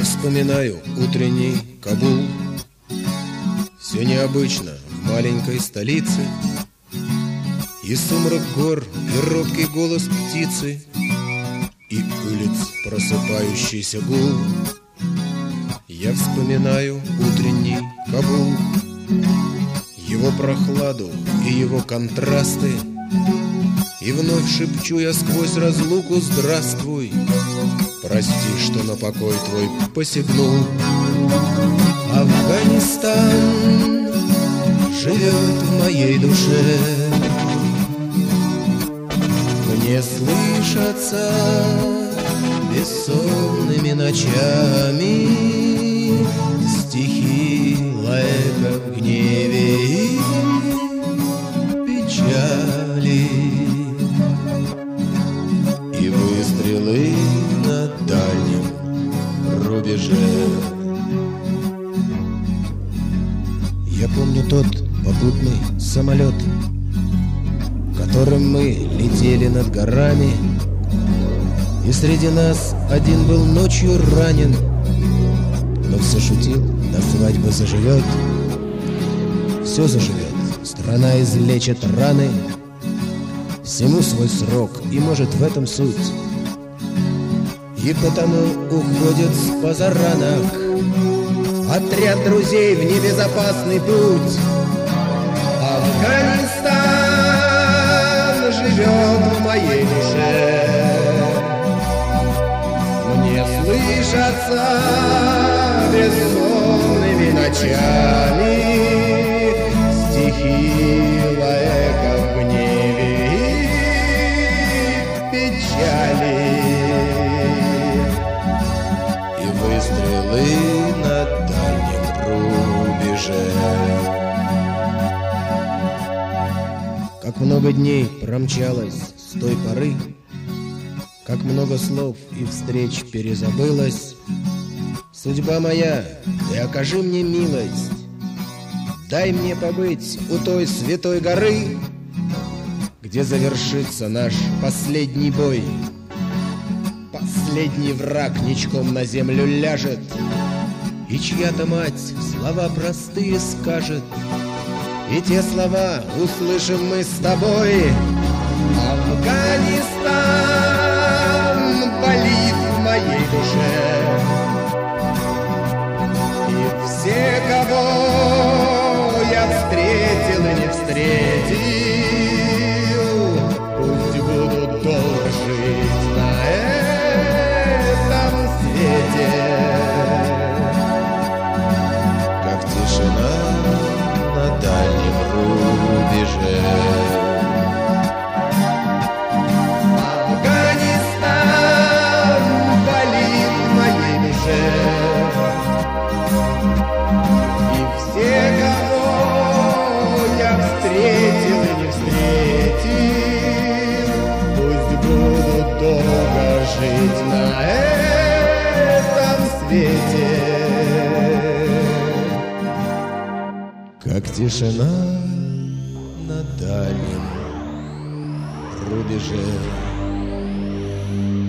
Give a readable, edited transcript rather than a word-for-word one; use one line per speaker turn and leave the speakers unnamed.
вспоминаю утренний Кабул. Все необычно в маленькой столице, и сумрак гор, и робкий голос птицы, и улиц просыпающийся гул. Я вспоминаю утренний Кабул, его прохладу и его контрасты, и вновь шепчу я сквозь разлуку: здравствуй, прости, что на покой твой посягнул. Афганистан живет в моей душе, мне слышатся бессонными ночами стихи лаэка в гневе и печали, и выстрелы на дальнем рубеже. Я помню тот попутный самолет, которым мы летели над горами, и среди нас один был ночью ранен, но все шутил: до свадьбы заживет. Все заживет, страна излечит раны, всему свой срок, и может в этом суть. И потому уходит с позаранок отряд друзей в небезопасный путь. Афганистан живет в моей душе, мне слышатся бессонными ночами стихи лаэка в гневе и печали, и выстрелы на дальнем рубеже. Как много дней промчалось с той поры, как много слов и встреч перезабылось. Судьба моя, ты окажи мне милость, дай мне побыть у той святой горы, где завершится наш последний бой. Последний враг ничком на землю ляжет, и чья-то мать слова простые скажет, и те слова услышим мы с тобой. Афганистан болит в моей душе, и все, кого я встретил и не встретил, пусть будут долго жить на этом свете, как тишина на дальнем рубеже. Афганистан болит в моей душе, и все, кого я встретил и не встретил, пусть будут долго жить на этом свете, как тишина на дальнем рубеже.